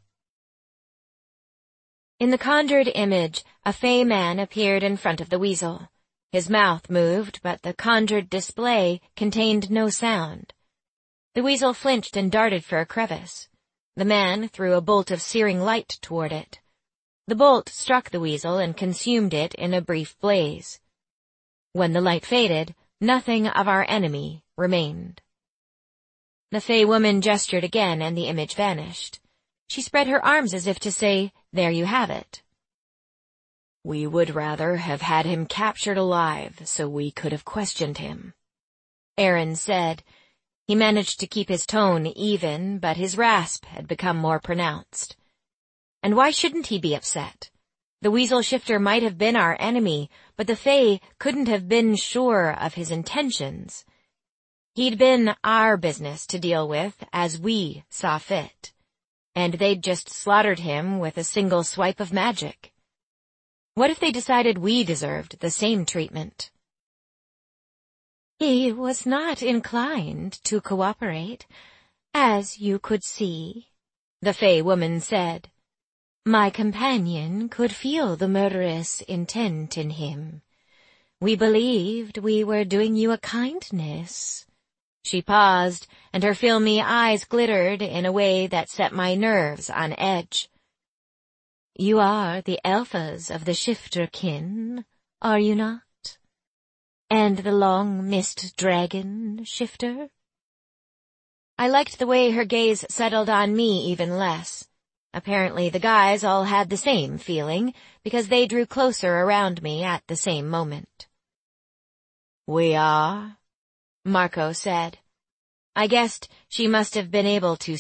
In the conjured image, a Fey man appeared in front of the weasel. His mouth moved, but the conjured display contained no sound. The weasel flinched and darted for a crevice. The man threw a bolt of searing light toward it. The bolt struck the weasel and consumed it in a brief blaze. When the light faded, nothing of our enemy remained. The Fey woman gestured again and the image vanished. She spread her arms as if to say, "There you have it." "We would rather have had him captured alive so we could have questioned him," Aaron said. He managed to keep his tone even, but his rasp had become more pronounced. And why shouldn't he be upset? The weasel shifter might have been our enemy, but the Fey couldn't have been sure of his intentions. He'd been our business to deal with as we saw fit, and they'd just slaughtered him with a single swipe of magic. What if they decided we deserved the same treatment? "He was not inclined to cooperate, as you could see," the Fey woman said. "My companion could feel the murderous intent in him. We believed we were doing you a kindness." She paused, and her filmy eyes glittered in a way that set my nerves on edge. "You are the alphas of the shifter kin, are you not? And the long-missed dragon shifter?" I liked the way her gaze settled on me even less. Apparently the guys all had the same feeling, because they drew closer around me at the same moment. "We are?" Marco said. I guessed she must have been able to